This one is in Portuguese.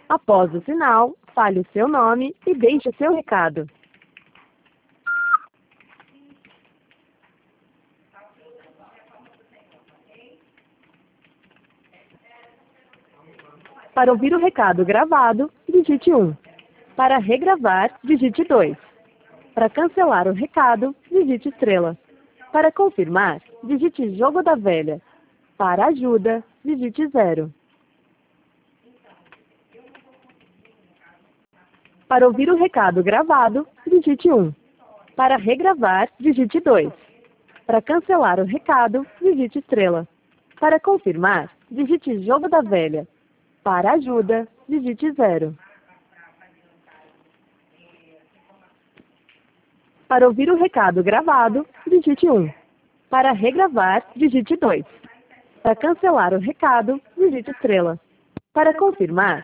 Após o sinal, fale o seu nome e deixe o seu recado. Para ouvir o recado gravado, digite 1. Para regravar, digite 2. Para cancelar o recado, digite estrela. Para confirmar, digite jogo da velha. Para ajuda, digite 0. Para ouvir o recado gravado, digite 1. Para regravar, digite 2. Para cancelar o recado, digite estrela. Para confirmar, digite jogo da velha. Para ajuda, digite 0. Para ouvir o recado gravado, digite 1. Para regravar, digite 2. Para cancelar o recado, digite estrela. Para confirmar,